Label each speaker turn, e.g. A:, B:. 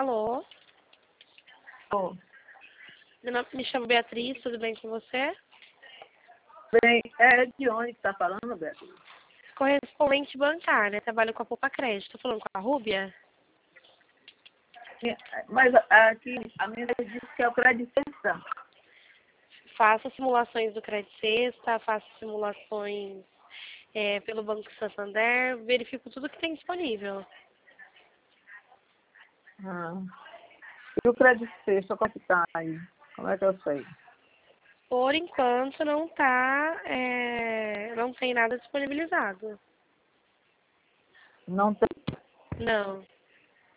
A: Alô?
B: Oh,
A: Me chamo Beatriz, tudo bem com você?
B: bem, é de onde que tá falando, Beto?
A: Correspondente bancária, trabalho com a Poupa Crédito. Tô falando com a Rúbia?
B: Mas aqui a minha disse que é o crédito extensão.
A: Faço simulações do Crédito Sexta, faço simulações pelo Banco Santander, verifico tudo que tem disponível.
B: E o crédito sexta, quanto que tá aí? Como é que eu sei?
A: Por enquanto não não tem nada disponibilizado.
B: Não tem.
A: Não.